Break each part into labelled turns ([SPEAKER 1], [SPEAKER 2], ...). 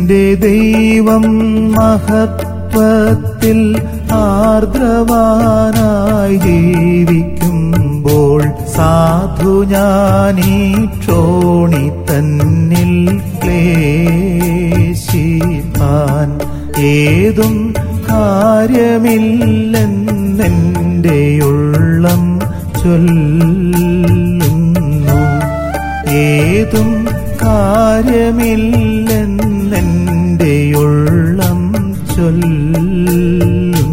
[SPEAKER 1] എന്റെ ദൈവം മഹത്വത്തിൽ ആർദ്രവാനായി ജീവിക്കുമ്പോൾ സാധു ഞാനീ ക്ഷോണി തന്നിൽ ക്ലേശിപ്പാൻ ഏതും കാര്യമില്ലെന്നെന്റെ ഉള്ളം ചൊല്ലുന്നു. ഏതും കാര്യമില്ലെന്നെന്റെ ഉള്ളം ചൊല്ലുന്നു.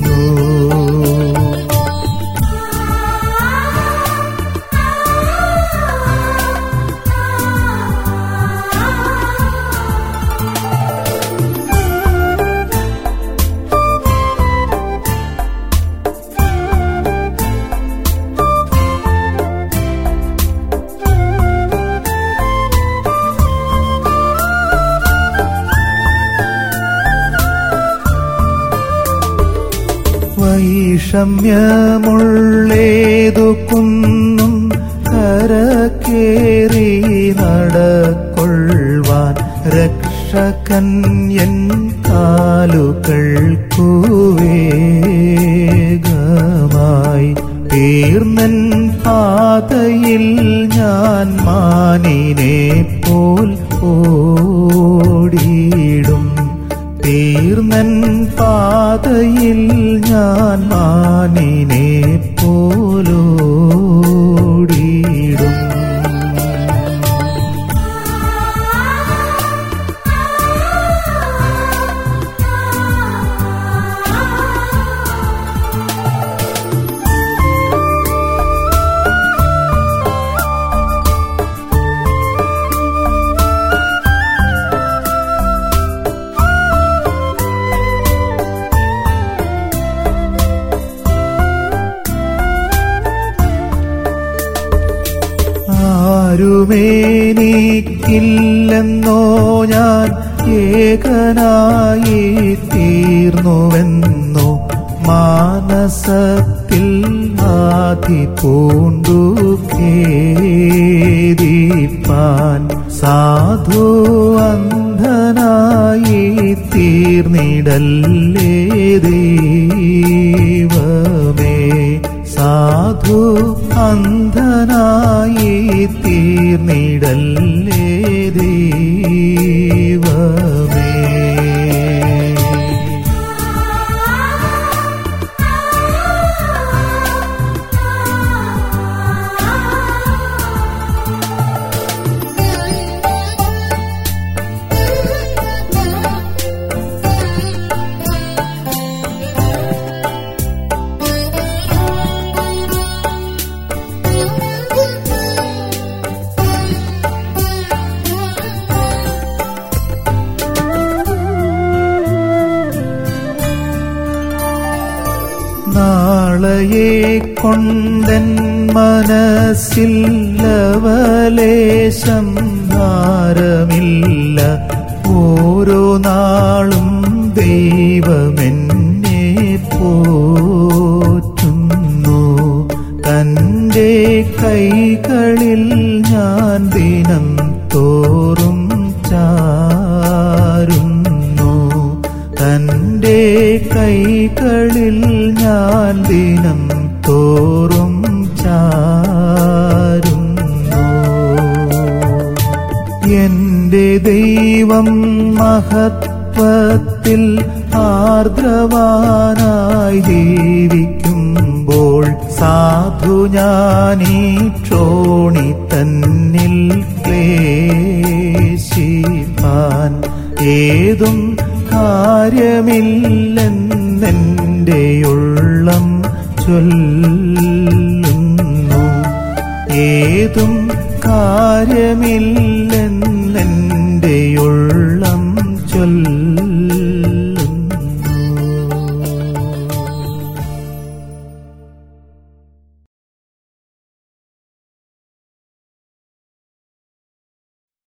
[SPEAKER 1] വൈഷമ്യമുള്ളേതു കുന്നും കരക്കേറി നടക്കൊള്ളുവാൻ രക്ഷകൻ എൻ കാലുകൾക്കു വേഗമായി തീർന്നൻ പാതയിൽ ഞാൻ മാനിനെ പോൽ ഓടിയിടും. തീർന്നൻ പാതയിൽ ഞാൻ മാനിനെ പോലോടിയിടും. ആരുമേനിക്കില്ലെന്നോ ഞാൻ ഏകനായി തീർന്നുവെന്നോ മാനസത്തിൽ ആധി പൂണ്ടു ഖേദിപ്പാൻ സാധു അന്ധനായി തീർന്നിടല്ലേ ദൈവമേ. സാധു അന്ധനായി തീർന്നിടല്ലേ ദൈവമേ. നാളയെ കൊണ്ടെൻ മനസ്സിൽ ലവലേശം ഭാരമില്ല. ഓരോ നാളും ദൈവമെന്നെ പോറ്റുന്നു. തന്റെ കൈകളിൽ ഞാൻ ദിനം തോറും ചാരുന്നു. തന്റെ കൈകളിൽ ഞാൻ ദിനം തോറും ചാരുന്നു. എന്റെ ദൈവം മഹത്വത്തിൽ ആർദ്രവാനായി ജീവിക്കുമ്പോൾ സാധു ഞാനീ ക്ഷോണി തന്നിൽ ക്ലേശിപ്പാൻ ഏതും കാര്യമില്ലെന്നെന്റെ ഉള്ളം ചൊല്ലുന്നു. ഏതും കാര്യമില്ലെന്ന്